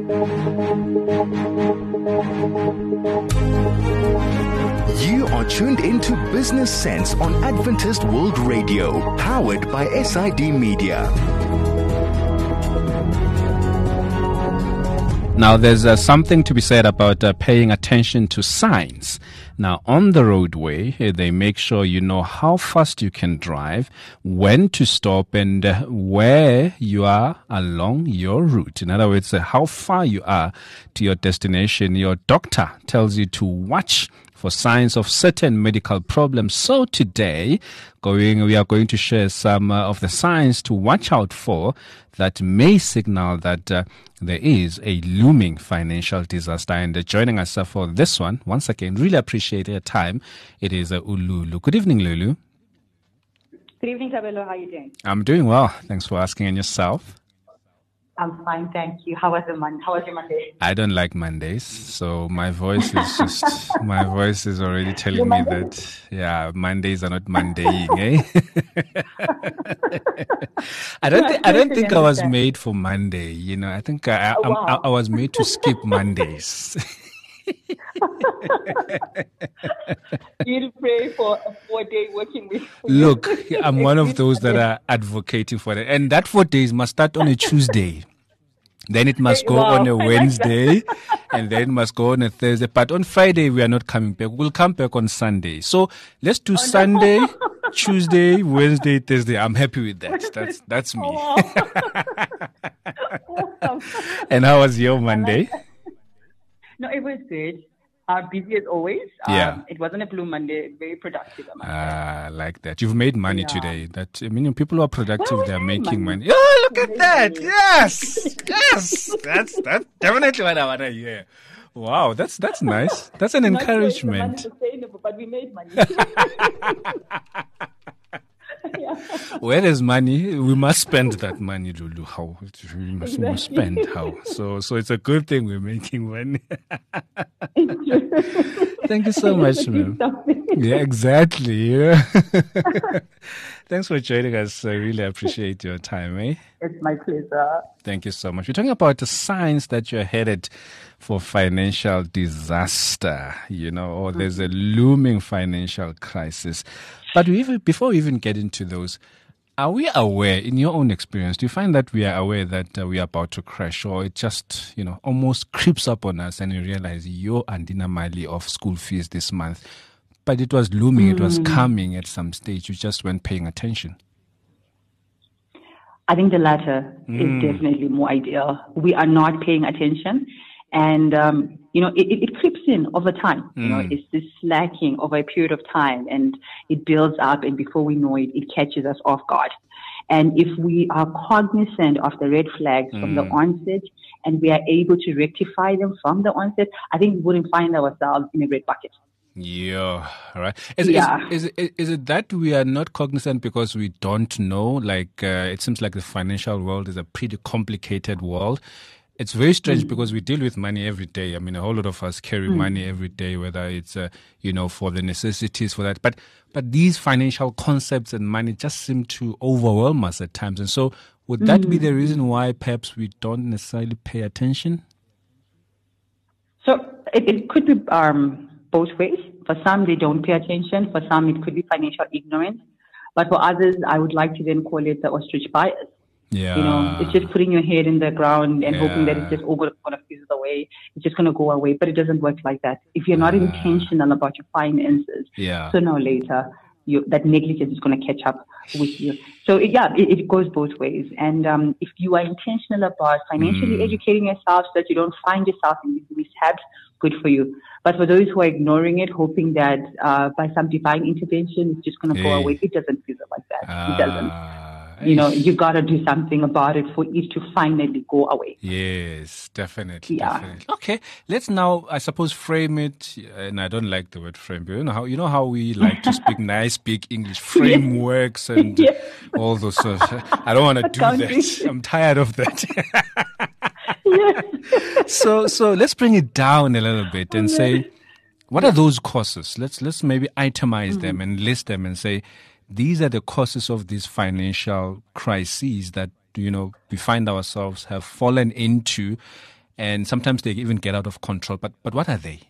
You are tuned into Business Sense on Adventist World Radio, powered by SID Media. Now, there's something to be said about paying attention to signs. Now, on the roadway, they make sure you know how fast you can drive, when to stop, and where you are along your route. In other words, how far you are to your destination. Your doctor tells you to watch for signs of certain medical problems. So today, we are going to share some of the signs to watch out for that may signal that there is a looming financial disaster. And joining us for this one, once again, really appreciate your time. It is Ululu. Good evening, Lulu. Good evening, Tabelo. How are you doing? I'm doing well. Thanks for asking. And yourself? I'm fine, thank you. How was your Monday? I don't like Mondays, so my voice is already telling me that, Mondays are not Mondaying, eh? I don't think I was made for Monday, I think I was made to skip Mondays. You'll pray for a 4-day working week. Look, I'm one of those that are advocating for that. And that 4 days must start on a Tuesday. Then it must go on a Wednesday, and then must go on a Thursday. But on Friday, we are not coming back. We'll come back on Sunday. So let's do Sunday, Tuesday, Wednesday, Thursday. I'm happy with that. That's me. Awesome. And how was your Monday? No, it was good. Busy as always. It wasn't a blue Monday. Very productive. I like that. You've made money today. People who are productive, they're making money. Oh, look at that. Yes. That's definitely what I want to hear. Wow, that's nice. That's an encouragement. Sure sustainable, but we made money. Where there's money, we must spend that money, Lulu. How? We must spend how? So it's a good thing we're making money. Thank you so much, ma'am. Yeah, exactly. Thanks for joining us. I really appreciate your time, eh? It's my pleasure. Thank you so much. We're talking about the signs that you're headed for financial disaster, or there's a looming financial crisis. But before we even get into those, are we aware, in your own experience, do you find that we are aware that we are about to crash, or it just, almost creeps up on us and you realize you're Andina Mali of school fees this month, but it was looming, it was coming at some stage, you just weren't paying attention? I think the latter is definitely more ideal. We are not paying attention. And, it creeps in over time. It's this slacking over a period of time, and it builds up, and before we know it, it catches us off guard. And if we are cognizant of the red flags from the onset, and we are able to rectify them from the onset, I think we wouldn't find ourselves in a red bucket. Yeah, right. Is it that we are not cognizant because we don't know? Like, it seems like the financial world is a pretty complicated world. It's very strange because we deal with money every day. I mean, a whole lot of us carry money every day, whether it's, for the necessities for that. But these financial concepts and money just seem to overwhelm us at times. And so would that be the reason why perhaps we don't necessarily pay attention? So it could be both ways. For some, they don't pay attention. For some, it could be financial ignorance. But for others, I would like to then call it the ostrich bias. Yeah. It's just putting your head in the ground and hoping that it's just all going to fizzle away. It's just going to go away. But it doesn't work like that. If you're not intentional about your finances, sooner or later, that negligence is going to catch up with you. So, it goes both ways. And if you are intentional about financially educating yourself so that you don't find yourself in these mishaps, good for you. But for those who are ignoring it, hoping that by some divine intervention, it's just going to go away, it doesn't feel like that. It doesn't. You got to do something about it for it to finally go away. Yes, definitely. Definitely. Okay, let's now, I suppose, frame it. And I don't like the word frame, but you know how we like to speak nice, big English frameworks and all those. I don't want to do that. I'm tired of that. So let's bring it down a little bit and say, what are those causes? Let's maybe itemize them and list them and say, these are the causes of these financial crises that, we find ourselves have fallen into. and sometimes they even get out of control. But what are they?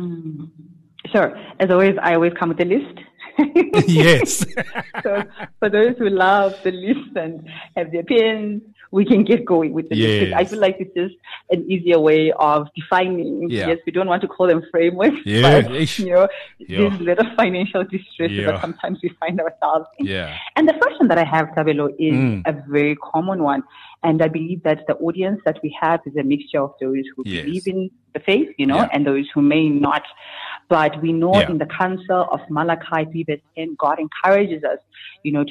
Sure. As always, I always come with a list. Yes. So for those who love the list and have their pens, we can get going with the list. I feel like it's just an easier way of defining. Yeah. Yes, we don't want to call them frameworks, but these little financial distresses that sometimes we find ourselves in. Yeah. And the first one that I have, Tabelo, is a very common one. And I believe that the audience that we have is a mixture of those who believe in the faith, and those who may not. But we know in the counsel of Malachi 3 verse 10, God encourages us, to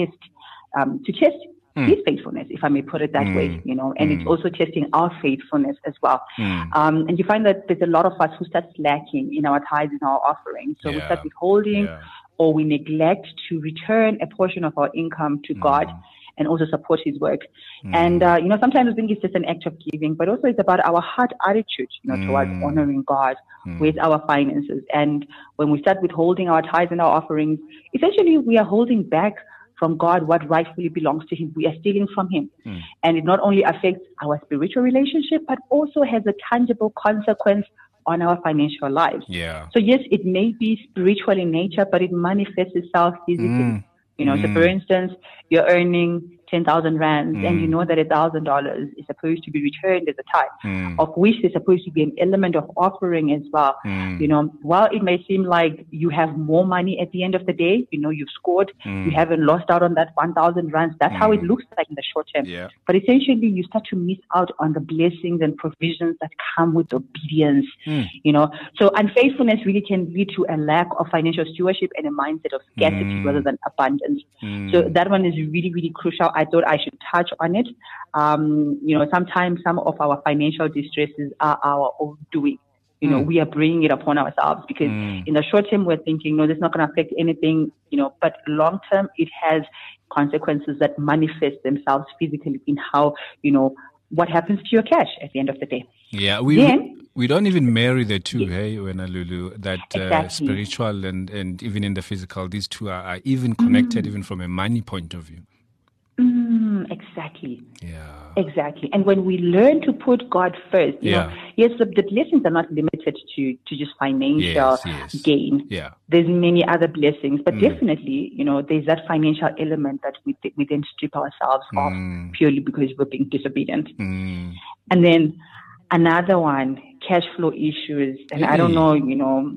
test his faithfulness, if I may put it that way, and it's also testing our faithfulness as well. And you find that there's a lot of us who start slacking in our tithes and our offerings. So we start withholding or we neglect to return a portion of our income to God and also support his work. And, sometimes I think it's just an act of giving, but also it's about our heart attitude, towards honoring God with our finances. And when we start withholding our tithes and our offerings, essentially we are holding back from God what rightfully belongs to him. We are stealing from him. And it not only affects our spiritual relationship, but also has a tangible consequence on our financial lives. So yes, it may be spiritual in nature, but it manifests itself physically. So for instance, you're earning 10,000 rands and you know that $1,000 is supposed to be returned as a tithe, of which there's supposed to be an element of offering as well. While it may seem like you have more money at the end of the day, you've scored, you haven't lost out on that 1,000 rands. That's how it looks like in the short term. But essentially, you start to miss out on the blessings and provisions that come with obedience. So unfaithfulness really can lead to a lack of financial stewardship and a mindset of scarcity rather than abundance. So that one is really, really crucial. I thought I should touch on it. Sometimes some of our financial distresses are our own doing. We are bringing it upon ourselves because in the short term, we're thinking, no, this is not going to affect anything, but long term, it has consequences that manifest themselves physically in how, what happens to your cash at the end of the day. Yeah, we don't even marry the two, hey, Wena Lulu, that spiritual and even in the physical, these two are even connected even from a money point of view. Exactly. Yeah. Exactly. And when we learn to put God first, yes, the blessings are not limited to just financial gain. Yeah. There's many other blessings, but definitely, there's that financial element that we then strip ourselves off purely because we're being disobedient. And then another one, cash flow issues. And I don't know,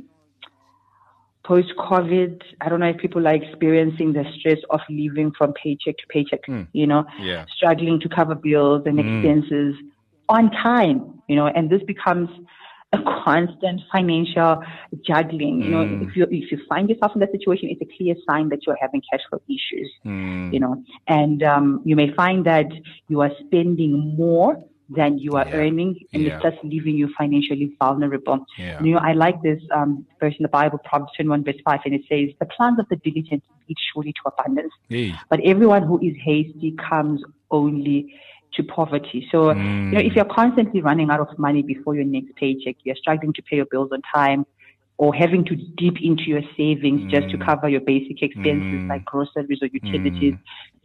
post-COVID, I don't know if people are experiencing the stress of living from paycheck to paycheck, struggling to cover bills and expenses on time, and this becomes a constant financial juggling. If you find yourself in that situation, it's a clear sign that you're having cash flow issues, and you may find that you are spending more than you are earning, and it's just leaving you financially vulnerable. I like this verse in the Bible, Proverbs 21 verse 5, and it says, the plans of the diligent lead surely to abundance, but everyone who is hasty comes only to poverty. So, if you're constantly running out of money before your next paycheck, you're struggling to pay your bills on time, or having to dip into your savings just to cover your basic expenses like groceries or utilities,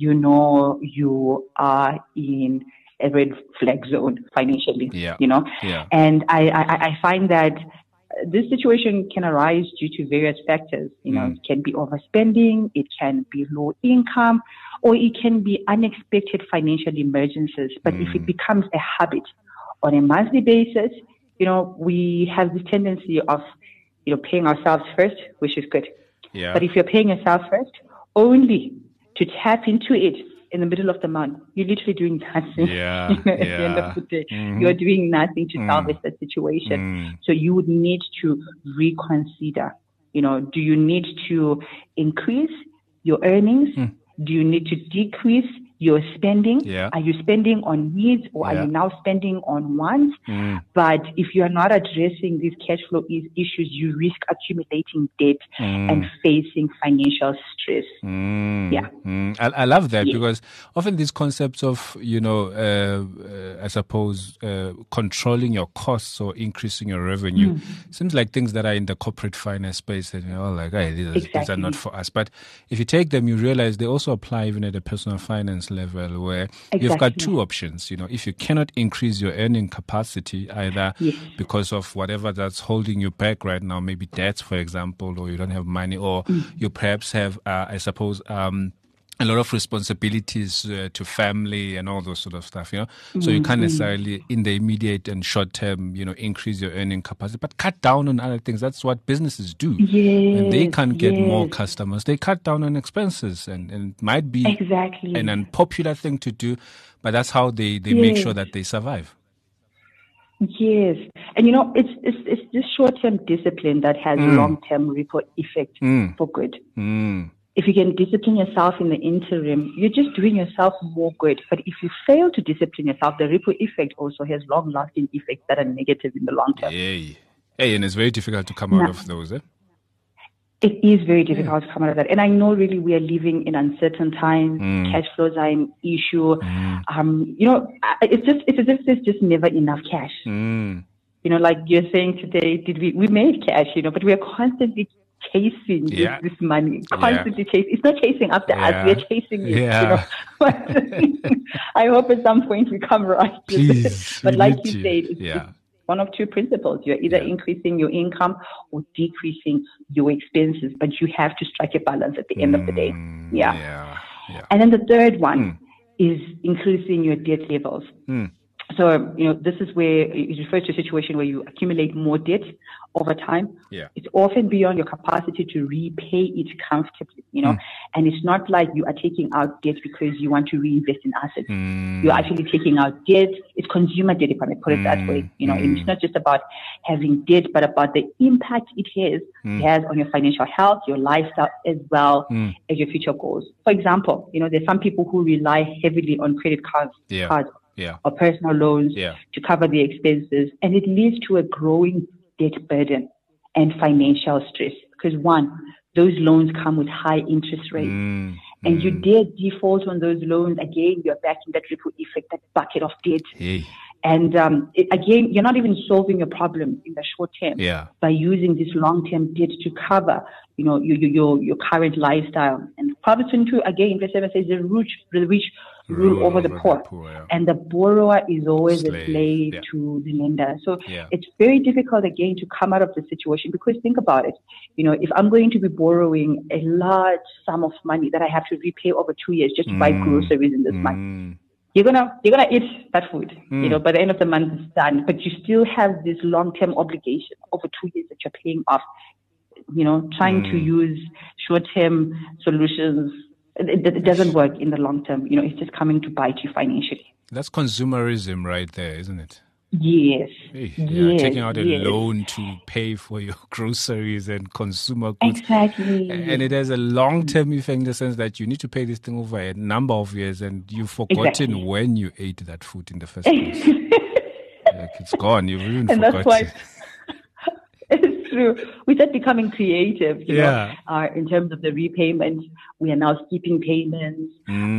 you are in a red flag zone financially, and I find that this situation can arise due to various factors. It can be overspending, it can be low income, or it can be unexpected financial emergencies. But if it becomes a habit on a monthly basis, we have this tendency of, paying ourselves first, which is good. But if you're paying yourself first, only to tap into it in the middle of the month, you're literally doing nothing. At the end of the day, you're doing nothing to salvage the situation. So you would need to reconsider. Do you need to increase your earnings? Do you need to decrease your spending? Are you spending on needs, or are you now spending on wants? But if you are not addressing these cash flow issues, you risk accumulating debt and facing financial stress. I love that because often these concepts of, I suppose, controlling your costs or increasing your revenue seems like things that are in the corporate finance space that like, hey, these are not for us. But if you take them, you realize they also apply even at the personal finance business level where you've got two options. If you cannot increase your earning capacity, either because of whatever that's holding you back right now, maybe debts, for example, or you don't have money, or you perhaps have, I suppose, a lot of responsibilities to family and all those sort of stuff, So you can't necessarily, in the immediate and short term, increase your earning capacity, but cut down on other things. That's what businesses do. And they can't get more customers. They cut down on expenses, and it might be an unpopular thing to do, but that's how they make sure that they survive. Yes. And it's this short-term discipline that has long-term ripple effect for good. If you can discipline yourself in the interim, you're just doing yourself more good. But if you fail to discipline yourself, the ripple effect also has long-lasting effects that are negative in the long term. Hey, and it's very difficult to come out of those, eh? It is very difficult to come out of that. And I know really we are living in uncertain times. Cash flows are an issue. It's as if there's just never enough cash. Like you're saying today, we made cash, but we are constantly chasing this money, constantly chasing. It's not chasing after us, we're chasing it. I hope at some point we come right. Please, but like you said, it's one of two principles. You're either increasing your income or decreasing your expenses, but you have to strike a balance at the end of the day. And then the third one is increasing your debt levels. So, this is where it refers to a situation where you accumulate more debt over time. It's often beyond your capacity to repay it comfortably, and it's not like you are taking out debt because you want to reinvest in assets. You're actually taking out debt. It's consumer debt, if I may put it that way. And it's not just about having debt, but about the impact it has on your financial health, your lifestyle, as well as your future goals. For example, there's some people who rely heavily on credit cards or personal loans to cover their expenses, and it leads to a growing debt burden and financial stress. Because one, those loans come with high interest rates, and you dare default on those loans, again, you're back in that ripple effect, that bucket of debt. And again, you're not even solving your problem in the short term by using this long-term debt to cover, your current lifestyle. And Proverbs 22, again, verse 7 says, the rich rule over the poor, and the borrower is always a slave to the lender. So it's very difficult, again, to come out of the situation, because think about it. If I'm going to be borrowing a large sum of money that I have to repay over 2 years just to buy groceries in this month, you're gonna eat that food. By the end of the month it's done, but you still have this long-term obligation over 2 years that you're paying off. Trying to use short-term solutions, it doesn't work in the long term. It's just coming to bite you financially. That's consumerism right there, isn't it? Yes. Taking out a loan to pay for your groceries and consumer goods. Exactly. And it has a long-term effect in the sense that you need to pay this thing over a number of years, and you've forgotten when you ate that food in the first place. It's gone. You've even forgotten. That's why it's true. We start becoming creative, in terms of the repayment. We are now skipping payments.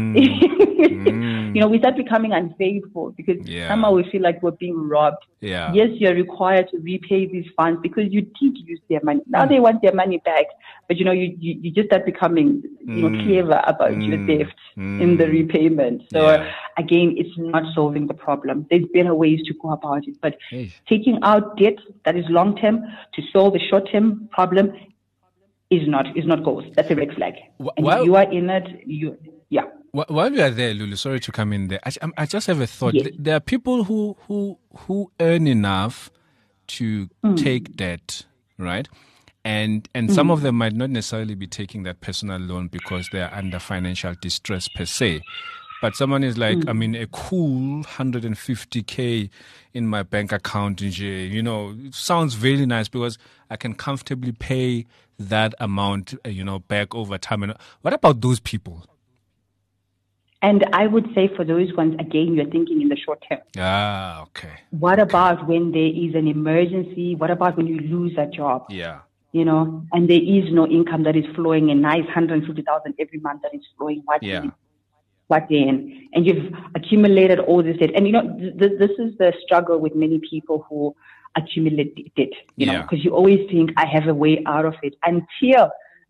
We start becoming unfaithful because somehow we feel like we're being robbed. Yes, you're required to repay these funds because you did use their money. Now they want their money back, but you just start becoming clever about your theft in the repayment. So again, it's not solving the problem. There's better ways to go about it, but taking out debt that is long term to solve a short term problem is not goals. That's a red flag. And if you are in it, While we are there, Lulu, sorry to come in there. I just have a thought. There are people who earn enough to take debt, right? And some of them might not necessarily be taking that personal loan because they are under financial distress per se. But someone is like, a cool 150K in my bank account, it sounds really nice because I can comfortably pay that amount, back over time. And what about those people? And I would say for those ones, again, you're thinking in the short term. Okay. What about when there is an emergency? What about when you lose a job? And there is no income that is flowing, a nice 150,000 every month that is flowing. What then? And you've accumulated all this debt. And, this is the struggle with many people who accumulate debt, because you always think, I have a way out of it, until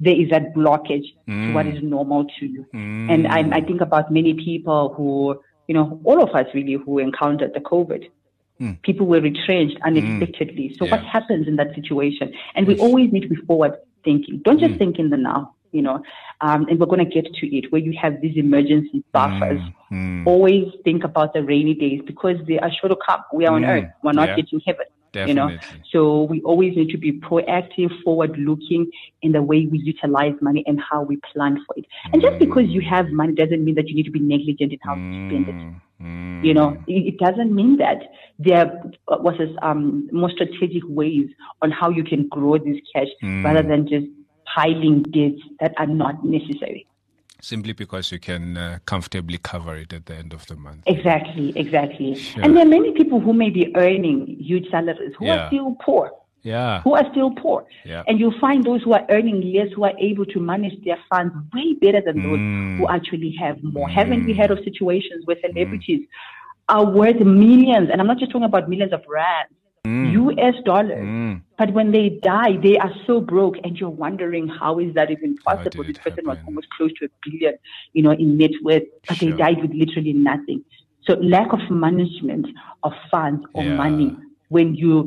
there is that blockage to what is normal to you. And I think about many people who, all of us really who encountered the COVID. People were retrenched unexpectedly. So what happens in that situation? And we always need to be forward thinking. Don't just think in the now, and we're going to get to it where you have these emergency buffers. Always think about the rainy days because they are sure to come. We are on earth. We're not yet in heaven. Definitely. So we always need to be proactive, forward-looking in the way we utilize money and how we plan for it. And just because you have money doesn't mean that you need to be negligent in how you spend it. It doesn't mean that. There was more strategic ways on how you can grow this cash rather than just piling debts that are not necessary. Simply because you can comfortably cover it at the end of the month. Exactly. Sure. And there are many people who may be earning huge salaries who are still poor. Who are still poor. And you'll find those who are earning less, who are able to manage their funds way better than those who actually have more. Haven't we heard of situations where celebrities are worth millions? And I'm not just talking about millions of rands. US dollars. But when they die, they are so broke, and you're wondering how is that even possible? This person was almost close to $1 billion, in net worth, but they died with literally nothing. So lack of management of funds or money when you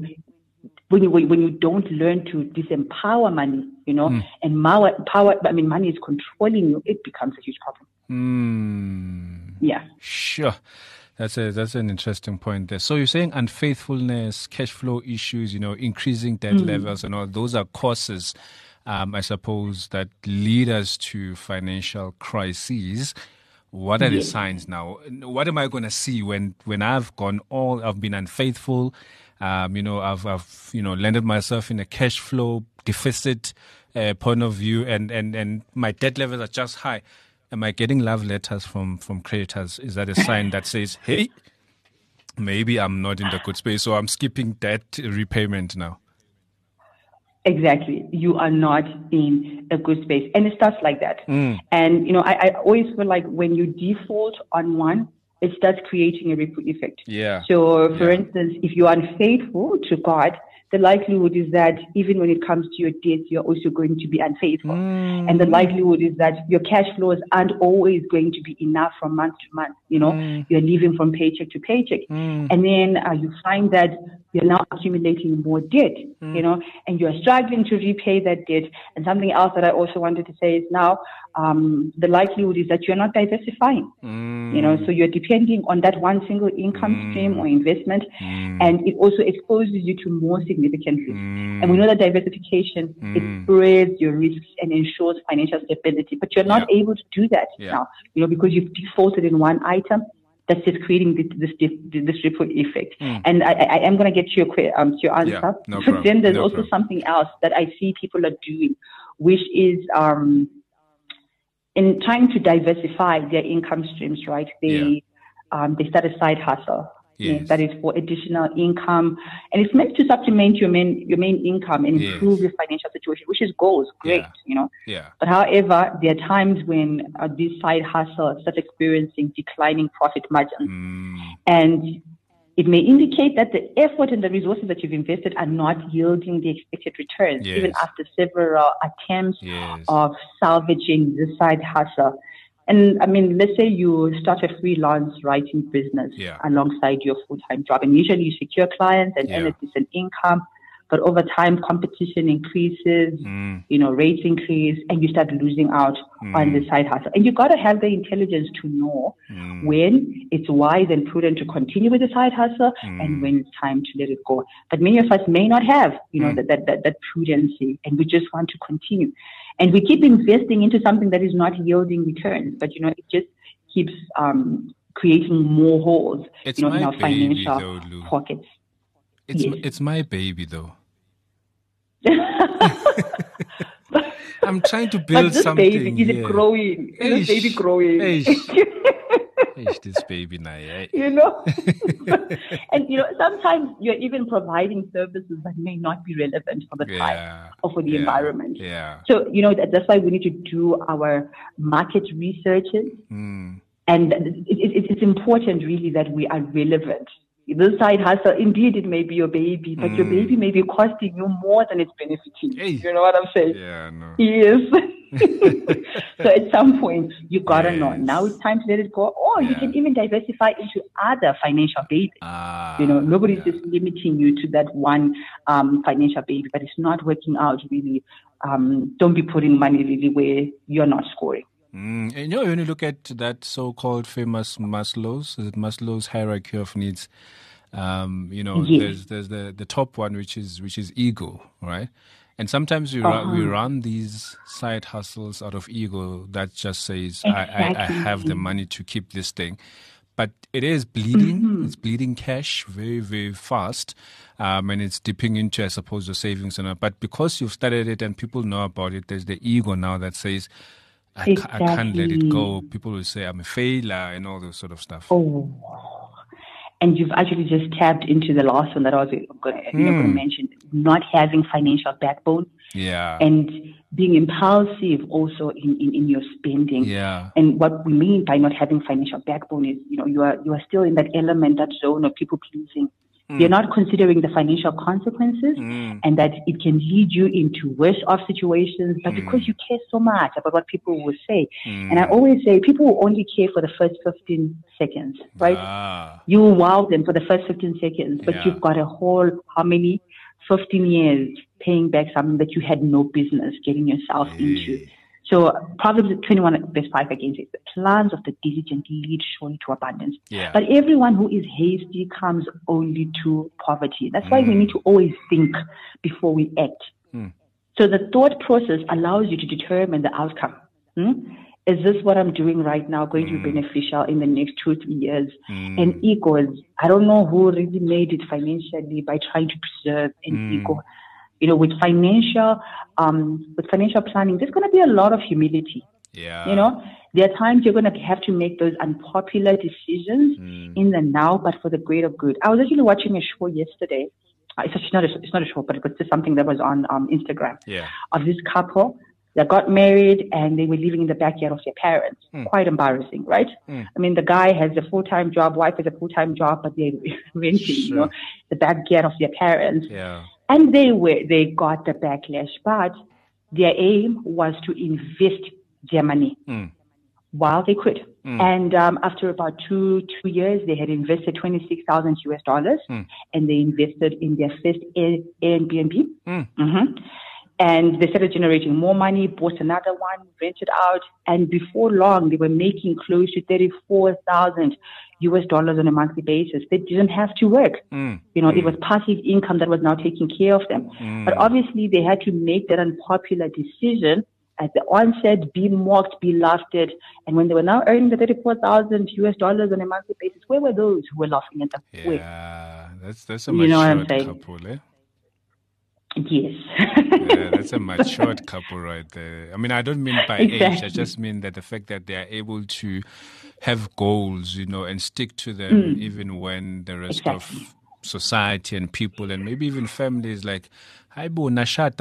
don't learn to disempower money, and money is controlling you, it becomes a huge problem. Sure. That's an interesting point there. So you're saying unfaithfulness, cash flow issues, increasing debt levels and all, those are causes, I suppose, that lead us to financial crises. What are the signs now? What am I going to see when I've been unfaithful, I've landed myself in a cash flow deficit point of view and my debt levels are just high? Am I getting love letters from creditors? Is that a sign that says, hey, maybe I'm not in the good space, so I'm skipping debt repayment now? Exactly. You are not in a good space. And it starts like that. And, I always feel like when you default on one, it starts creating a ripple effect. So, for instance, if you are unfaithful to God, the likelihood is that even when it comes to your debts, you're also going to be unfaithful. And the likelihood is that your cash flows aren't always going to be enough from month to month. You're living from paycheck to paycheck. And then you find that you're now accumulating more debt, and you're struggling to repay that debt. And something else that I also wanted to say is now the likelihood is that you're not diversifying. So you're depending on that one single income stream or investment, and it also exposes you to more significant risks. And we know that diversification, it spreads your risks and ensures financial stability, but you're not able to do that now, because you've defaulted in one item. That's just creating this ripple effect. And I am going to get to your answer. But then there's also something else that I see people are doing, which is in trying to diversify their income streams, right? They start a side hustle. That is for additional income, and it's meant to supplement your main income and improve your financial situation, which is goals, great, But however, there are times when this side hustle starts experiencing declining profit margins, and it may indicate that the effort and the resources that you've invested are not yielding the expected returns, even after several attempts of salvaging the side hustle. And I mean, let's say you start a freelance writing business alongside your full-time job, and usually you secure clients and earn a decent income. But over time, competition increases, rates increase, and you start losing out on the side hustle. And you got to have the intelligence to know when it's wise and prudent to continue with the side hustle and when it's time to let it go. But many of us may not have, that prudency, and we just want to continue. And we keep investing into something that is not yielding returns, but it just keeps creating more holes, in our financial pockets. It's my baby, though. I'm trying to build something. Baby, is it growing? Is this baby growing? This baby now, And sometimes you're even providing services that may not be relevant for the time or for the environment. So that's why we need to do our market researches, and it's important really that we are relevant This side hustle, indeed, it may be your baby, but your baby may be costing you more than it's benefiting. Hey. You know what I'm saying? Yeah, no. Yes. So at some point, you gotta know. Now it's time to let it go. Or you can even diversify into other financial babies. Nobody's just limiting you to that one financial baby, but it's not working out really. Don't be putting money really where you're not scoring. And when you look at that so-called famous Maslow's hierarchy of needs, there's the top one, which is ego, right? And sometimes we run these side hustles out of ego that just says, I have the money to keep this thing. But it is bleeding. It's bleeding cash very, very fast. And it's dipping into, I suppose, your savings. But because you've started it and people know about it, there's the ego now that says, I can't let it go. People will say I'm a failure and all those sort of stuff. Oh, and you've actually just tapped into the last one that I was going to mention, not having financial backbone. Yeah. And being impulsive also in your spending. Yeah. And what we mean by not having financial backbone is, you are still in that element, that zone of people pleasing. You're not considering the financial consequences and that it can lead you into worse off situations, but because you care so much about what people will say. And I always say people will only care for the first 15 seconds, right? You will wow them for the first 15 seconds, but you've got a whole, 15 years paying back something that you had no business getting yourself into. So Proverbs 21 verse 5 again says, the plans of the diligent lead surely to abundance. Yeah. But everyone who is hasty comes only to poverty. That's why we need to always think before we act. So the thought process allows you to determine the outcome. Is this what I'm doing right now going to be beneficial in the next 2 or 3 years? And egos, I don't know who really made it financially by trying to preserve an ego. With financial planning, there's going to be a lot of humility. Yeah. There are times you're going to have to make those unpopular decisions in the now, but for the greater good. I was actually watching a show yesterday. It's not a show, but it was just something that was on Instagram. Yeah. Of this couple that got married and they were living in the backyard of their parents. Quite embarrassing, right? I mean, the guy has a full-time job, wife has a full-time job, but they're renting, the backyard of their parents. Yeah. And they got the backlash, but their aim was to invest their money while they could. And after about two years, they had invested $26,000 and they invested in their first Airbnb. And they started generating more money, bought another one, rented out, and before long, they were making close to $34,000 on a monthly basis. They didn't have to work. It was passive income that was now taking care of them. But obviously, they had to make that unpopular decision at the onset, be mocked, be laughed at. And when they were now earning the $34,000 on a monthly basis, where were those who were laughing at them? Yeah, that's a matured couple, eh? Yes. Yeah, that's a matured couple right there. I mean, I don't mean by age. I just mean that the fact that they are able to have goals, and stick to them even when the rest of society and people and maybe even families like, you guys should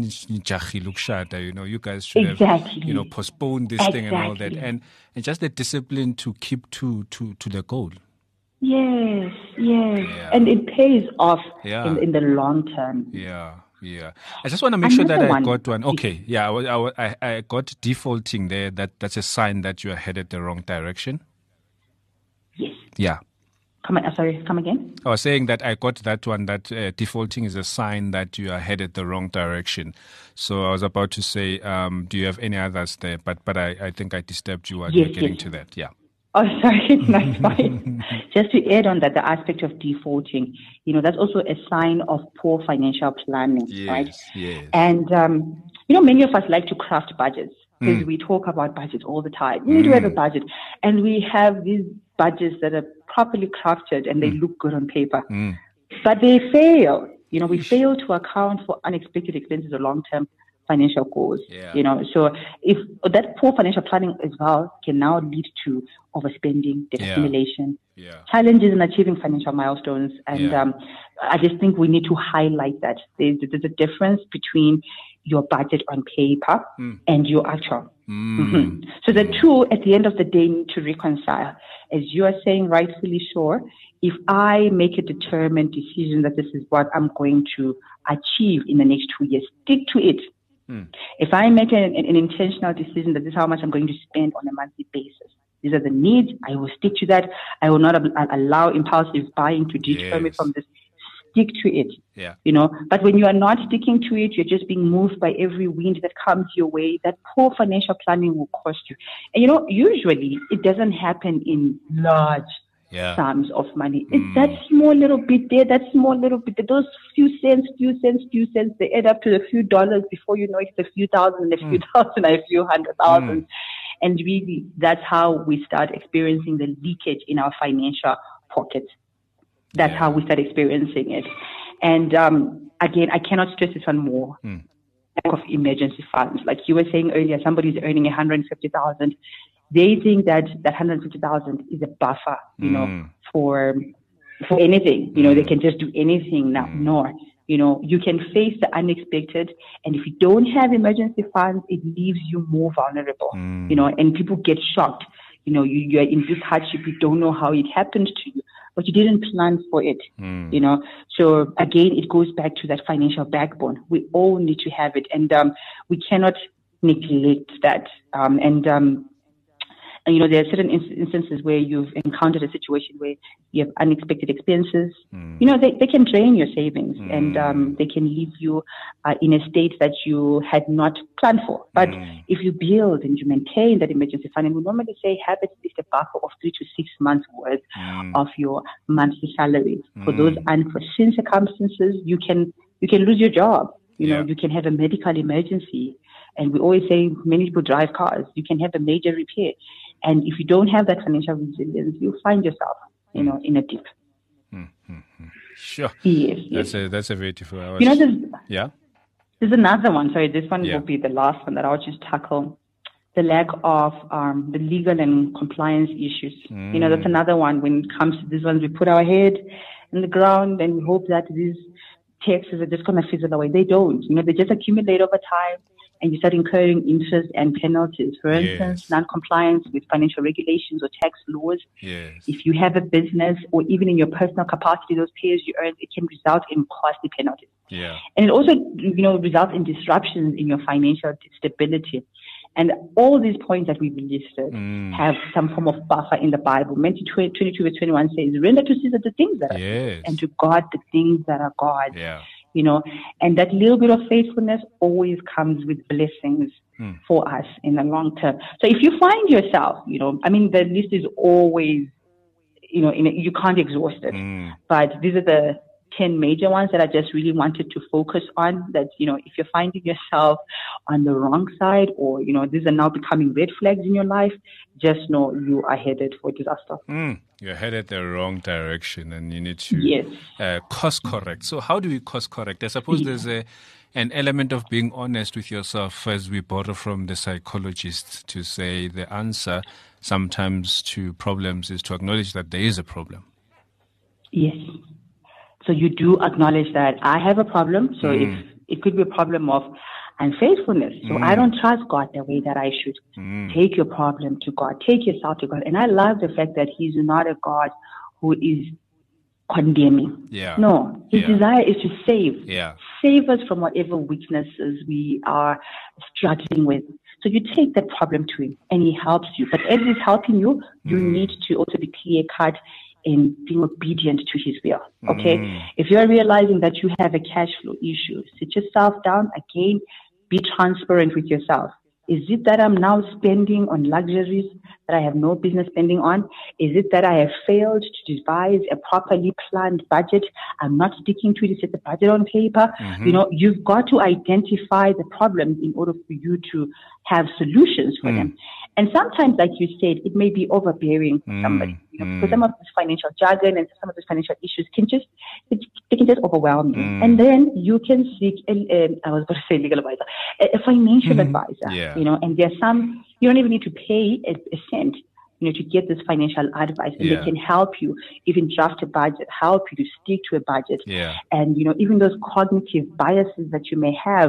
have, postponed this thing and all that. And just the discipline to keep to the goal. Yes. And it pays off in the long term. Yeah. I just want to make sure that I got one. Okay. Yeah. I got defaulting there. That's a sign that you are headed the wrong direction. Yes. Yeah. Come again? I was saying that I got that one, that defaulting is a sign that you are headed the wrong direction. So I was about to say, do you have any others there? But I think I disturbed you while you were getting to that. Yeah. Oh, sorry. That's fine. Just to add on that, the aspect of defaulting, that's also a sign of poor financial planning, right? Yes. And, many of us like to craft budgets because we talk about budgets all the time. We need to have a budget. And we have these budgets that are properly crafted and they look good on paper. But they fail. We fail to account for unexpected expenses or long-term financial goals. So if that poor financial planning as well can now lead to overspending, debt accumulation, challenges in achieving financial milestones. And I just think we need to highlight that there's a difference between your budget on paper and your actual Mm-hmm. So the two, at the end of the day, need to reconcile. As you are saying, rightfully sure, if I make a determined decision that this is what I'm going to achieve in the next 2 years, stick to it. If I make an intentional decision that this is how much I'm going to spend on a monthly basis, these are the needs, I will stick to that. I will not allow impulsive buying to deter me from this. Stick to it. Yeah. But when you are not sticking to it, you're just being moved by every wind that comes your way. That poor financial planning will cost you. And usually it doesn't happen in large sums of money. It's that small little bit there, that small little bit, those few cents, they add up to a few dollars. Before you know it, it's a few thousand, a few thousand, a few hundred thousand. And really, that's how we start experiencing the leakage in our financial pockets. That's how we start experiencing it. And again, I cannot stress this one more. Lack of emergency funds. Like you were saying earlier, somebody's earning 150,000. They think that 150,000 is a buffer, for anything. They can just do anything now. No, you can face the unexpected, and if you don't have emergency funds, it leaves you more vulnerable. And people get shocked. You're in this hardship. You don't know how it happened to you, but you didn't plan for it. So again, it goes back to that financial backbone. We all need to have it, and we cannot neglect that. And there are certain instances where you've encountered a situation where you have unexpected expenses. They can drain your savings, and they can leave you in a state that you had not planned for. But if you build and you maintain that emergency fund, and we normally say have at least a buffer of 3 to 6 months worth of your monthly salary for those unforeseen circumstances. You can lose your job. You can have a medical emergency. And we always say many people drive cars. You can have a major repair. And if you don't have that financial resilience, you'll find yourself, in a dip. Sure. Yes. That's a beautiful. There's another one. Sorry, this one will be the last one that I'll just tackle. The lack of the legal and compliance issues. That's another one. When it comes to these ones, we put our head in the ground and we hope that these taxes are just going to fizzle away. They don't. They just accumulate over time. And you start incurring interest and penalties. For instance, non-compliance with financial regulations or tax laws. If you have a business or even in your personal capacity, those pay you earn, it can result in costly penalties. And it also, results in disruptions in your financial stability. And all these points that we've listed have some form of buffer in the Bible. Matthew 22 verse 21 says, render to Caesar the things that are Caesar, and to God the things that are God. And that little bit of faithfulness always comes with blessings for us in the long term. So if you find yourself, the list is always, you can't exhaust it. But these are the 10 major ones that I just really wanted to focus on, that, if you're finding yourself on the wrong side, or, these are now becoming red flags in your life, just know you are headed for disaster. You're headed the wrong direction, and you need to course correct. So how do we course correct? I suppose there's an element of being honest with yourself, as we borrow from the psychologists, to say the answer sometimes to problems is to acknowledge that there is a problem. Yes. So you do acknowledge that I have a problem. So if it could be a problem of unfaithfulness. So I don't trust God the way that I should. Take your problem to God. Take yourself to God. And I love the fact that He's not a God who is condemning. No, His desire is to save. Save us from whatever weaknesses we are struggling with. So you take that problem to Him and He helps you. But as He's helping you, you need to also be clear-cut in being obedient to His will. Okay? If you're realizing that you have a cash flow issue, sit yourself down again, be transparent with yourself. Is it that I'm now spending on luxuries that I have no business spending on? Is it that I have failed to devise a properly planned budget? I'm not sticking to it. It's just a budget on paper. You've got to identify the problems in order for you to have solutions for them. And sometimes, like you said, it may be overbearing for somebody. Because some of this financial jargon and some of these financial issues can just overwhelm you. And then you can seek I was going to say legal advisor, a financial advisor. And there's some, you don't even need to pay a cent, to get this financial advice. And they can help you even draft a budget, help you to stick to a budget. And, even those cognitive biases that you may have,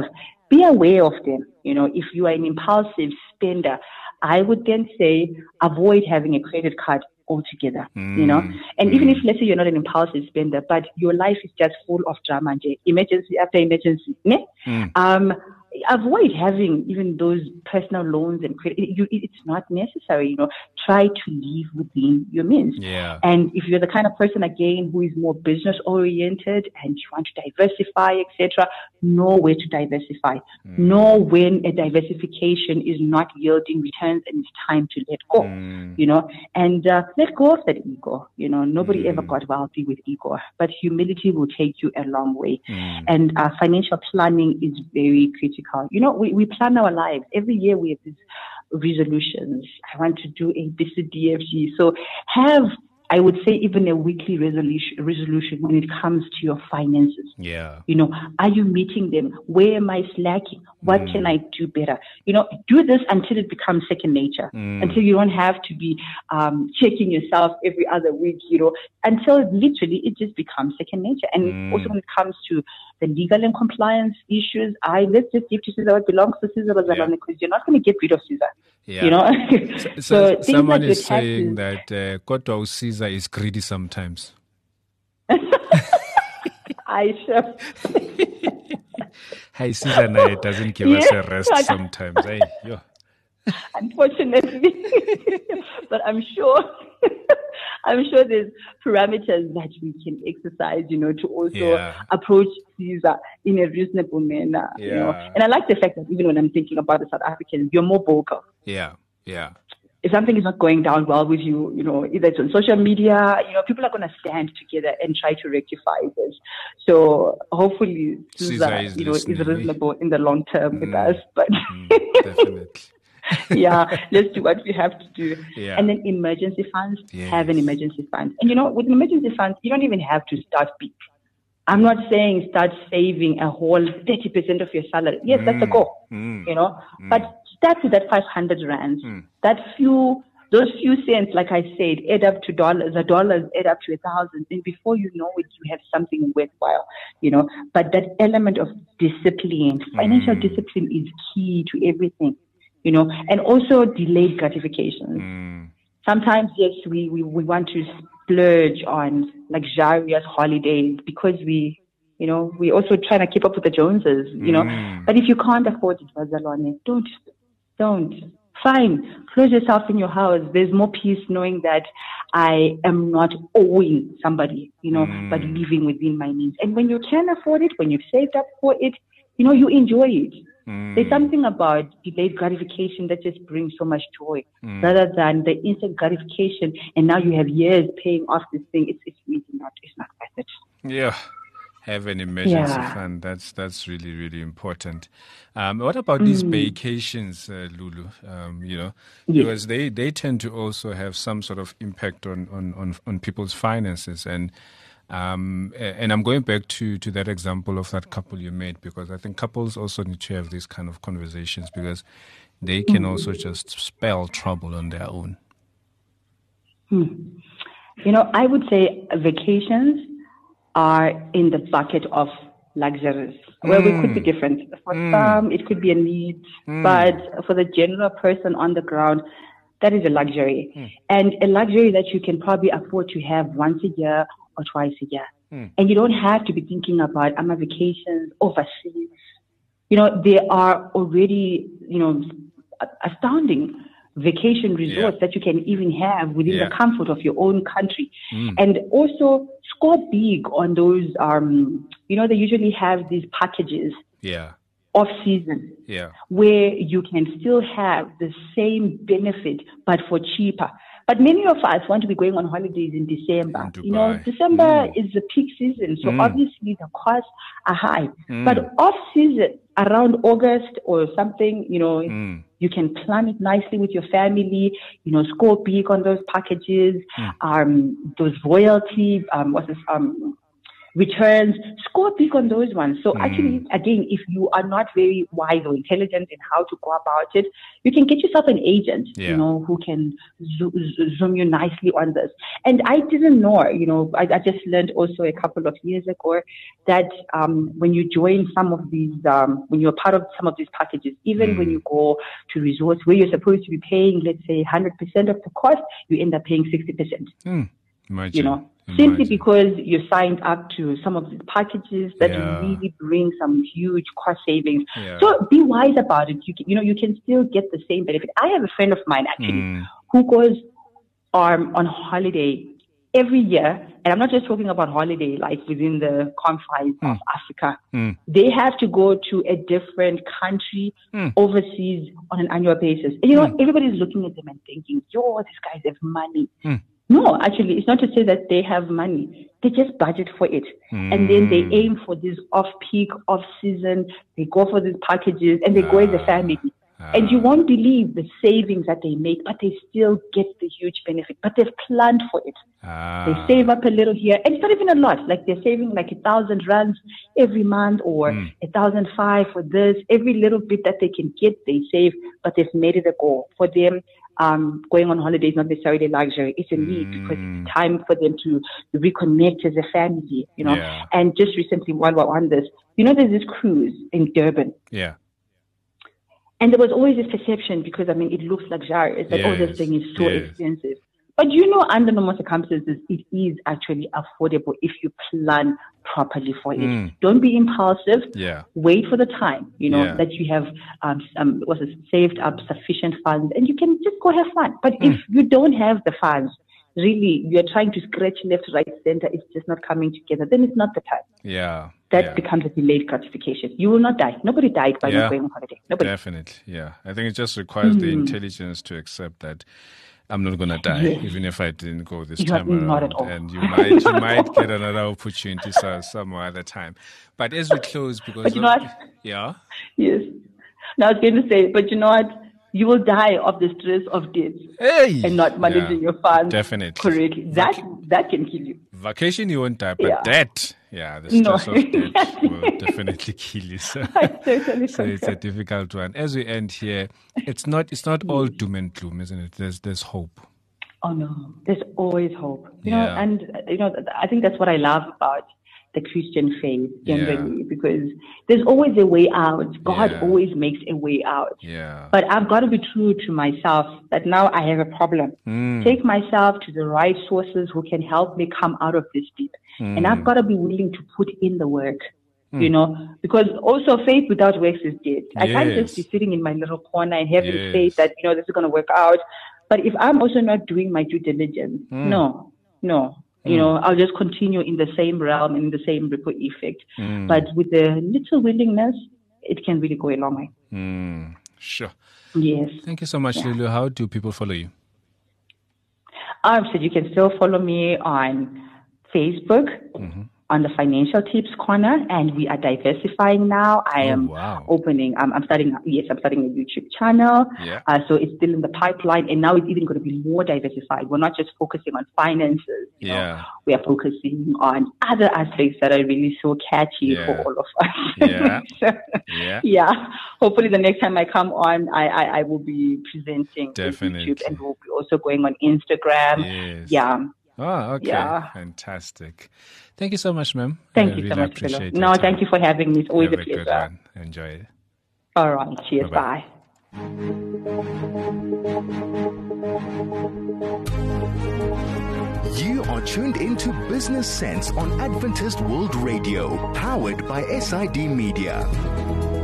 be aware of them. If you are an impulsive spender, I would then say avoid having a credit card altogether, and even if, let's say, you're not an impulsive spender, but your life is just full of drama, emergency after emergency, avoid having even those personal loans and credit. It's not necessary. Try to live within your means. Yeah. And if you're the kind of person, again, who is more business oriented and you want to diversify, etc., know where to diversify. Know when a diversification is not yielding returns and it's time to let go. And let go of that ego. Nobody ever got wealthy with ego, but humility will take you a long way. And financial planning is very critical. We plan our lives. Every year we have these resolutions. I want to do A, B, C, D, F, G. So have, I would say, even a weekly resolution when it comes to your finances. Yeah. Are you meeting them? Where am I slacking? What can I do better? Do this until it becomes second nature, until you don't have to be checking yourself every other week, until literally it just becomes second nature. And also when it comes to the legal and compliance issues, let's just give to Caesar what belongs to Caesar, because you're not going to get rid of Caesar. Yeah. So someone is saying that Koto Caesar is greedy sometimes. I sure. Hey, Caesar Knight doesn't give us a rest sometimes. Hey, yo. Unfortunately, but I'm sure there's parameters that we can exercise, to also approach Caesar in a reasonable manner. And I like the fact that even when I'm thinking about the South Africans, you're more vocal. Yeah. If something is not going down well with you, either it's on social media, people are going to stand together and try to rectify this. So hopefully Caesar is reasonable in the long term with us. But definitely. Let's do what we have to do. And then emergency funds, have an emergency fund. And with an emergency fund, you don't even have to start big. I'm not saying start saving a whole 30% of your salary. Yes, that's the goal, but start with that 500 rands. Those few cents, like I said, add up to dollars. The dollars add up to 1,000. And before you know it, you have something worthwhile, But that element of discipline, financial discipline is key to everything, and also delayed gratification. Sometimes, yes, we want to splurge on luxurious holidays because we also trying to keep up with the Joneses, But if you can't afford it, don't. Fine. Close yourself in your house. There's more peace knowing that I am not owing somebody, but living within my means. And when you can afford it, when you've saved up for it, you enjoy it. There's something about delayed gratification that just brings so much joy rather than the instant gratification. And now you have years paying off this thing. It's really not worth it. Yeah. Have an emergency fund. That's really, really important. What about these vacations, Lulu? Because they tend to also have some sort of impact on people's finances. And I'm going back to that example of that couple you made, because I think couples also need to have these kind of conversations because they can also just spell trouble on their own. I would say vacations are in the bucket of luxuries. Well, we could be different. For some, it could be a need, but for the general person on the ground, that is a luxury. And a luxury that you can probably afford to have once a year or twice a year. And you don't have to be thinking about vacations overseas. There are already, astounding vacation resorts that you can even have within the comfort of your own country. And also score big on those, they usually have these packages off season where you can still have the same benefit, but for cheaper. But many of us want to be going on holidays in December. December is the peak season, so obviously the costs are high. But off season, around August or something, you can plan it nicely with your family, score big on those packages, those royalty, returns, score big on those ones. So actually, again, if you are not very wise or intelligent in how to go about it, you can get yourself an agent, who can zoom you nicely on this. And I didn't know, I just learned also a couple of years ago that when you join some of these, when you're part of some of these packages, even when you go to resorts where you're supposed to be paying, let's say 100% of the cost, you end up paying 60%. Imagine. Simply because you signed up to some of these packages that really bring some huge cost savings. So be wise about it. You can still get the same benefit. I have a friend of mine actually who goes on holiday every year, and I'm not just talking about holiday like within the confines of Africa. They have to go to a different country overseas on an annual basis. And everybody's looking at them and thinking, these guys have money. No, actually, it's not to say that they have money. They just budget for it. And then they aim for this off-peak, off-season. They go for these packages and they go as a family. And you won't believe the savings that they make, but they still get the huge benefit. But they've planned for it. They save up a little here. And it's not even a lot. Like they're saving like 1,000 rands every month or 1,500 for this. Every little bit that they can get, they save, but they've made it a goal. For them, going on holiday is not necessarily a luxury. It's a need because it's time for them to reconnect as a family, And just recently, while we're on this, there's this cruise in Durban. Yeah. And there was always this perception because, it looks luxurious, that this thing is so expensive. But under normal circumstances, it is actually affordable if you plan properly for it. Don't be impulsive. Wait for the time, that you have saved up sufficient funds and you can just go have fun. But if you don't have the funds, really, you're trying to scratch left, right, center, it's just not coming together, then it's not the time. That becomes a delayed gratification. You will not die. Nobody died by not going on holiday. Nobody. Definitely, I think it just requires the intelligence to accept that I'm not going to die, even if I didn't go this time around. Not at all. And you might get another opportunity some other time. But as we close, because... But you know what? Yeah? Yes. Now I was going to say, but you know what? You will die of the stress of debt and not managing your funds correctly. That can kill you. Vacation, you won't die, but debt, the stress of debt will definitely kill you. So it's a difficult one. As we end here, it's not all doom and gloom, isn't it? There's hope. Oh no, there's always hope. And I think that's what I love about the Christian faith generally, because there's always a way out. God always makes a way out. But I've got to be true to myself that now I have a problem. Take myself to the right sources who can help me come out of this deep. And I've got to be willing to put in the work, because also faith without works is dead. I can't just be sitting in my little corner and having faith that, this is going to work out. But if I'm also not doing my due diligence, no. I'll just continue in the same realm and in the same ripple effect. But with a little willingness, it can really go a long way. Sure. Yes. Thank you so much, Lulu. How do people follow you? So you can still follow me on Facebook, on the Financial Tips Corner, and we are diversifying now. I am opening, I'm starting a YouTube channel. So it's still in the pipeline, and now it's even going to be more diversified. We're not just focusing on finances. We are focusing on other aspects that are really so catchy for all of us. Hopefully the next time I come on, I will be presenting YouTube, and we'll be also going on Instagram. Oh, okay. Fantastic. Thank you so much, ma'am. Thank you so much, Philip. No, thank you for having me. It's always a pleasure. Good one. Enjoy it. All right. Cheers. Bye. You are tuned into Business Sense on Adventist World Radio, powered by SID Media.